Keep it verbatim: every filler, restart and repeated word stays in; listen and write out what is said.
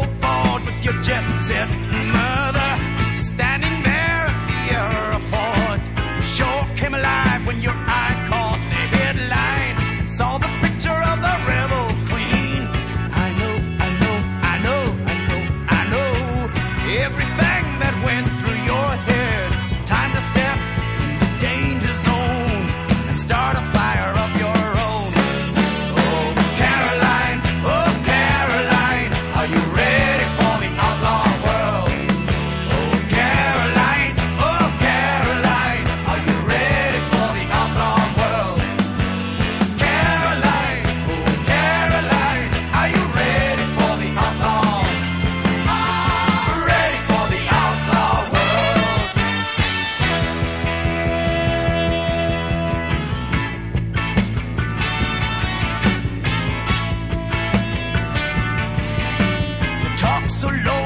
Ford with your jet set mother standing there at the airport. You sure came alive when your eye caught the headline, saw the picture of the rebel queen. I know, I know, I know, I know, I know everything that went through your head. Time to step in the danger zone and start a fire of your own. Oh, Caroline, oh, Caroline, are you ready for the outlaw world? Oh, Caroline, oh, Caroline, are you ready for the outlaw world? Caroline, oh, Caroline, are you ready for the outlaw? Ah, ready for the outlaw world. You talk so low